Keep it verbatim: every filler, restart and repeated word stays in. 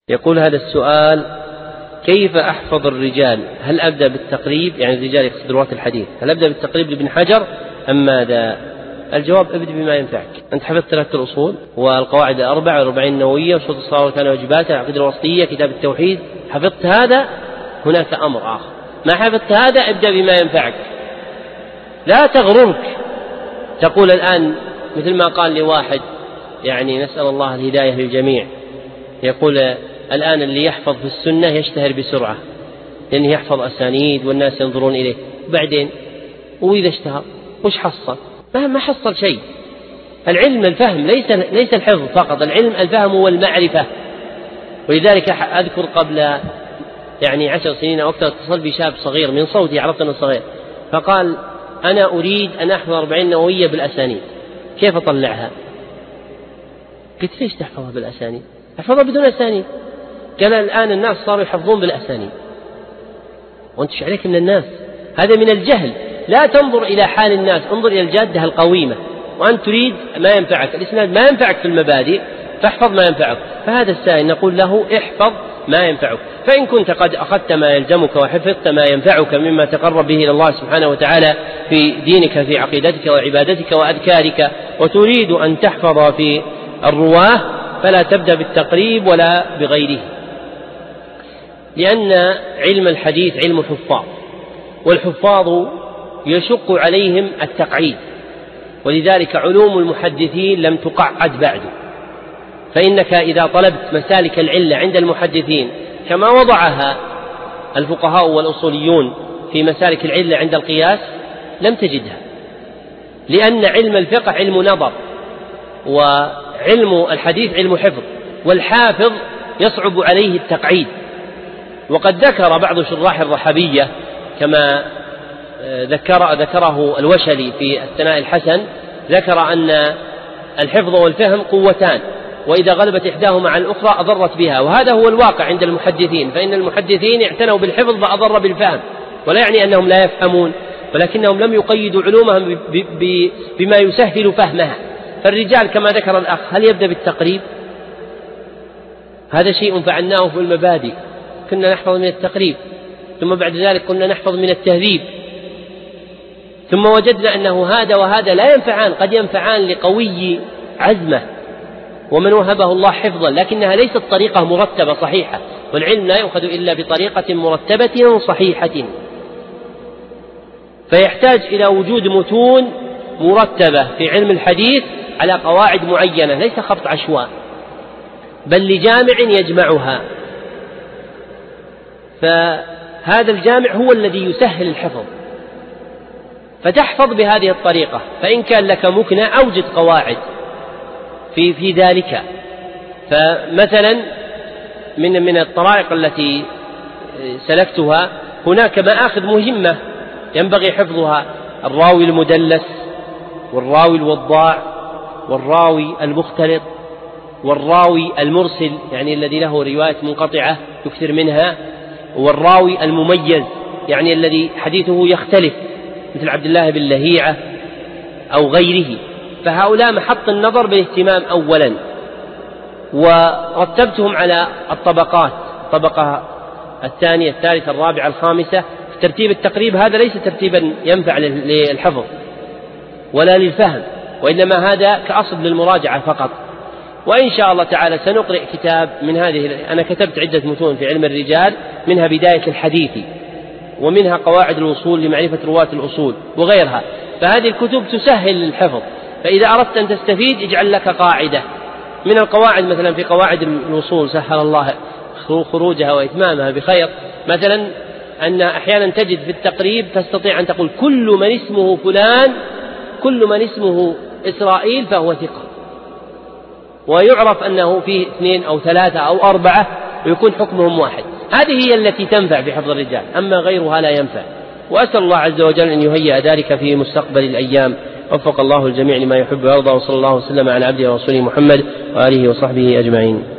يقول هذا السؤال: كيف أحفظ الرجال؟ هل أبدأ بالتقريب، يعني الرجال يقصد رواة الحديث، هل أبدأ بالتقريب لابن حجر أم ماذا؟ الجواب: ابدأ بما ينفعك. أنت حفظت ثلاثة الأصول والقواعد الأربع والأربعين النووية وشروط الصلاة وكان واجباتها العقيدة الوسطية كتاب التوحيد، حفظت هذا هناك أمر آخر. ما حفظت هذا ابدأ بما ينفعك. لا تغررك تقول الآن مثل ما قال لواحد، يعني نسأل الله الهداية للجميع، يقول الآن اللي يحفظ في السنة يشتهر بسرعة لأنه يحفظ أسانيد والناس ينظرون إليه، بعدين وإذا اشتهر وش حصل؟ ما حصل شيء. العلم الفهم، ليس ليس الحفظ فقط، العلم الفهم والمعرفة. ولذلك أذكر قبل يعني عشر سنين أو أكثر اتصل بشاب صغير من صوتي عرفت أنه صغير، فقال: أنا أريد أن أحفظ أربعين نووية بالأسانيد، كيف أطلعها؟ قلت: ليش تحفظها بالأسانيد؟ احفظها بدون أسانيد. قال: الآن الناس صاروا يحفظون بالأسانيد وأنت ايش عليك من الناس؟ هذا من الجهل. لا تنظر إلى حال الناس، انظر إلى الجادة القويمة. وأنت تريد ما ينفعك، الإسناد ما ينفعك في المبادئ، فاحفظ ما ينفعك. فهذا السائل نقول له: احفظ ما ينفعك. فإن كنت قد أخذت ما يلزمك وحفظت ما ينفعك مما تقرب به إلى الله سبحانه وتعالى في دينك، في عقيدتك وعبادتك وأذكارك، وتريد أن تحفظ في الرواه، فلا تبدأ بالتقريب ولا بغيره، لأن علم الحديث علم حفاظ، والحفاظ يشق عليهم التقعيد، ولذلك علوم المحدثين لم تقعد بعد. فإنك إذا طلبت مسالك العلة عند المحدثين كما وضعها الفقهاء والأصوليون في مسالك العلة عند القياس لم تجدها، لأن علم الفقه علم نظر، وعلم الحديث علم حفظ، والحافظ يصعب عليه التقعيد. وقد ذكر بعض شراح الرحبية كما ذكر ذكره الوشلي في الثناء الحسن، ذكر أن الحفظ والفهم قوتان، وإذا غلبت إحداهما على الأخرى أضرت بها، وهذا هو الواقع عند المحدثين. فإن المحدثين اعتنوا بالحفظ فأضر بالفهم، ولا يعني أنهم لا يفهمون، ولكنهم لم يقيدوا علومهم بما يسهل فهمها. فالرجال كما ذكر الأخ، هل يبدأ بالتقريب؟ هذا شيء فعلناه في المبادئ، كنا نحفظ من التقريب، ثم بعد ذلك كنا نحفظ من التهذيب، ثم وجدنا أنه هذا وهذا لا ينفعان، قد ينفعان لقوي عزمه ومن وهبه الله حفظا، لكنها ليست طريقة مرتبة صحيحة، والعلم لا يؤخذ إلا بطريقة مرتبة صحيحة. فيحتاج إلى وجود متون مرتبة في علم الحديث على قواعد معينة، ليس خبط عشواء، بل لجامع يجمعها. فهذا الجامع هو الذي يسهل الحفظ، فتحفظ بهذه الطريقة. فإن كان لك مكنة أوجد قواعد في في ذلك. فمثلا من من الطرائق التي سلكتها هناك مآخذ مهمة ينبغي حفظها: الراوي المدلس، والراوي الوضاع، والراوي المختلط، والراوي المرسل يعني الذي له رواية منقطعة يكثر منها، والراوي المميز يعني الذي حديثه يختلف مثل عبد الله بن لهيعة أو غيره. فهؤلاء محط النظر بالاهتمام أولا، ورتبتهم على الطبقات، الطبقة الثانية الثالثة الرابعة الخامسة. ترتيب التقريب هذا ليس ترتيبا ينفع للحفظ ولا للفهم، وإنما هذا كأصل للمراجعة فقط. وإن شاء الله تعالى سنقرأ كتاب من هذه، أنا كتبت عدة متون في علم الرجال، منها بداية الحديث، ومنها قواعد الوصول لمعرفة رواة الأصول وغيرها. فهذه الكتب تسهل الحفظ. فإذا أردت أن تستفيد اجعل لك قاعدة من القواعد، مثلا في قواعد الوصول سهل الله خروجها وإتمامها بخير، مثلا أن أحيانا تجد في التقريب تستطيع أن تقول: كل من اسمه فلان، كل من اسمه إسرائيل فهو ثقة، ويعرف أنه فيه اثنين أو ثلاثة أو أربعة ويكون حكمهم واحد. هذه هي التي تنفع في حفظ الرجال، أما غيرها لا ينفع. وأسأل الله عز وجل أن يهيئ ذلك في مستقبل الأيام. وفق الله الجميع لما يحب ويرضى، وصلى الله وسلم على عبده ورسوله محمد وآله وصحبه أجمعين.